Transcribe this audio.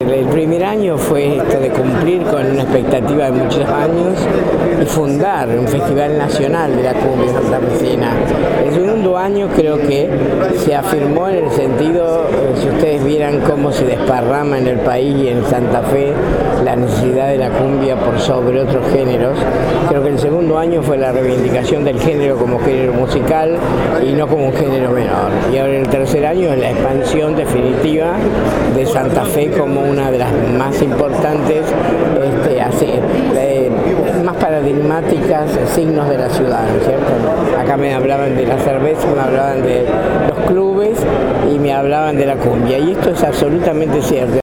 el primer año fue esto de cumplir con una expectativa de muchos años y fundar un festival nacional de la cumbia santafesina. El segundo año creo que se afirmó en el sentido, si ustedes vieran cómo se desparrama en el país y en Santa Fe la necesidad de la cumbia por sobre otros géneros, creo que el segundo año fue la reivindicación del género como género musical y no como un género menor. Y ahora el tercer año es la expansión definitiva de Santa Fe como una de las más importantes, más paradigmáticas signos de la ciudad, ¿no es cierto? Acá me hablaban de la cerveza, me hablaban de los clubes y me hablaban de la cumbia, y esto es absolutamente cierto.